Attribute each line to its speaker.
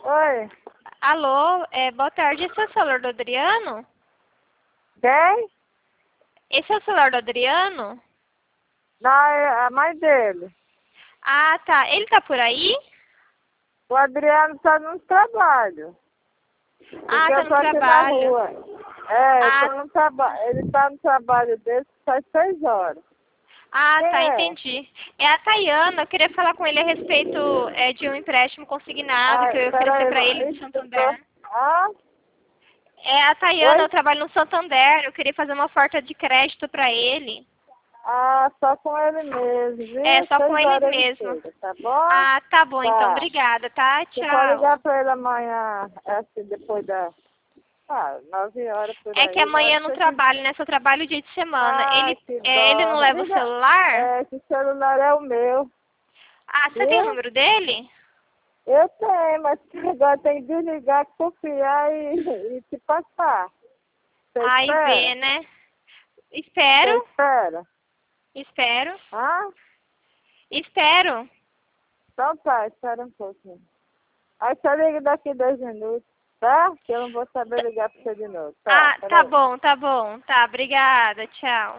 Speaker 1: Oi,
Speaker 2: Alô, boa tarde, esse é o celular do Adriano?
Speaker 1: quem?
Speaker 2: Esse é o celular do Adriano?
Speaker 1: Não, é a mãe dele.
Speaker 2: Ah, tá. Ele tá por aí?
Speaker 1: O Adriano tá no trabalho.
Speaker 2: Ah,
Speaker 1: Porque
Speaker 2: tá
Speaker 1: eu
Speaker 2: no
Speaker 1: tô aqui na
Speaker 2: trabalho.
Speaker 1: rua. É, eu
Speaker 2: Ah,
Speaker 1: tô no ele tá no trabalho dele faz 6 horas. Quem
Speaker 2: tá,
Speaker 1: é?
Speaker 2: entendi. É a Tayana, eu queria falar com ele a respeito de um empréstimo consignado que
Speaker 1: Ah,
Speaker 2: eu ia oferecer pra ele
Speaker 1: peraí,
Speaker 2: do Santander.
Speaker 1: ah,
Speaker 2: É a Tayana,
Speaker 1: oi?
Speaker 2: eu trabalho no Santander, eu queria fazer uma oferta de crédito pra ele.
Speaker 1: Ah, só com ele mesmo,
Speaker 2: É,
Speaker 1: viu?
Speaker 2: só com
Speaker 1: seis
Speaker 2: ele
Speaker 1: horas ele
Speaker 2: mesmo.
Speaker 1: chega, tá bom?
Speaker 2: Ah, tá bom, então,
Speaker 1: Tá.
Speaker 2: obrigada, tá?
Speaker 1: Você pode
Speaker 2: Tchau.
Speaker 1: ligar pra ele amanhã, assim, depois da... 9 horas por
Speaker 2: É que
Speaker 1: aí, na hora
Speaker 2: amanhã
Speaker 1: que
Speaker 2: eu não
Speaker 1: você quiser.
Speaker 2: trabalho, né? Só trabalho dia de semana.
Speaker 1: Ai, que
Speaker 2: Ele não
Speaker 1: dó.
Speaker 2: leva o
Speaker 1: Liga.
Speaker 2: celular?
Speaker 1: É, esse celular é o meu,
Speaker 2: Ah, você tem o
Speaker 1: viu?
Speaker 2: número dele?
Speaker 1: Eu tenho, mas agora tem que desligar, copiar e te passar. Você
Speaker 2: Aí
Speaker 1: espera?
Speaker 2: vê, né?
Speaker 1: Você
Speaker 2: Espero,
Speaker 1: espera?
Speaker 2: espero,
Speaker 1: Ah?
Speaker 2: espero.
Speaker 1: Então tá, espera um pouquinho. Aí você liga daqui 2 minutos, tá? Que eu não vou saber ligar pra você de novo. Tá,
Speaker 2: Tá
Speaker 1: peraí.
Speaker 2: bom, tá bom. Tá, obrigada, tchau.